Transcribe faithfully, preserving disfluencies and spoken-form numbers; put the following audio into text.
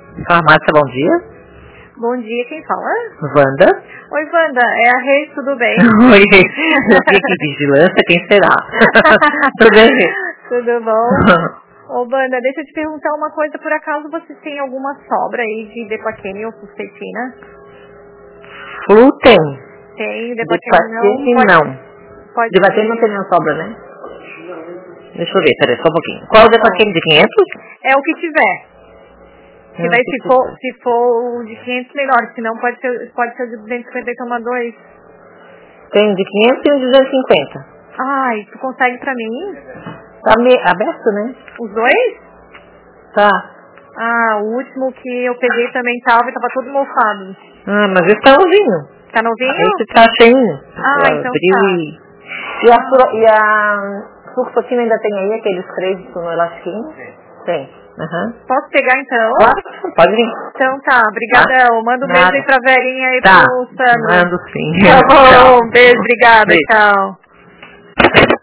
Farmácia, bom dia. Bom dia, quem fala? Wanda. Oi, Wanda, é a Reis, tudo bem? Oi, que vigilância, quem será? Tudo bem? Tudo bom? Ô, Wanda, deixa eu te perguntar uma coisa, por acaso você tem alguma sobra aí de Depaquene ou Fluoxetina? Flu tem. Tem, Depaquene não? Pode, não. Pode Depaquene não tem nenhuma sobra, né? Deixa eu ver, peraí, só um pouquinho. Qual o Depaquene de quinhentos? É o que tiver. Se, daí, se, for, se for o de quinhentos, melhor. Se não, pode ser, pode ser o de duzentos e cinquenta e toma dois. Tem de quinhentos e um de duzentos e cinquenta. Ai, tu consegue pra mim? Tá meio aberto, né? Os dois? Tá. Ah, o último que eu peguei também tava e tava todo mofado. Ah, mas esse tá novinho. Tá novinho? Esse tá cheinho. Ah, Eu então abriu tá. E, e a, ah. e a Fluoxetina ainda tem aí aqueles três no elastiquinho? Tem. Uhum. Posso pegar então? Claro, pode vir. Então tá, brigadão. Manda um Nada. beijo aí pra Verinha e tá. pro Sano. Mando sim. Tá bom, Tchau. beijo, obrigada, Beijo. tchau.